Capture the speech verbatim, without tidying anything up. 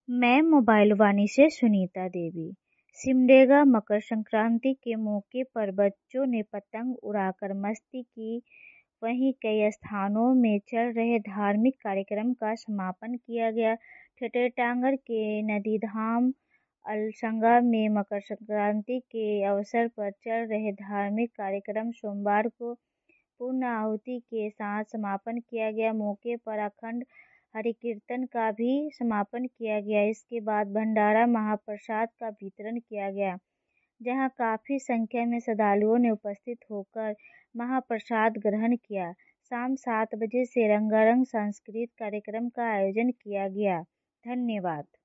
मैं मोबाइल वाणी से सुनीता देवी। सिमडेगा मकर संक्रांति के मौके पर बच्चों ने पतंग उड़ाकर मस्ती की। वहीं कई स्थानों में चल रहे धार्मिक कार्यक्रम का समापन किया गया। ठठेरटांगड़ के नदीधाम अलसंगा में मकर संक्रांति के अवसर पर चल रहे धार्मिक कार्यक्रम सोमवार को पूर्ण आहुति के साथ समापन किया गया। मौके पर अखंड हरिकीर्तन का भी समापन किया गया। इसके बाद भंडारा महाप्रसाद का वितरण किया गया, जहां काफी संख्या में श्रद्धालुओं ने उपस्थित होकर महाप्रसाद ग्रहण किया। शाम सात बजे से रंगारंग सांस्कृतिक कार्यक्रम का आयोजन किया गया। धन्यवाद।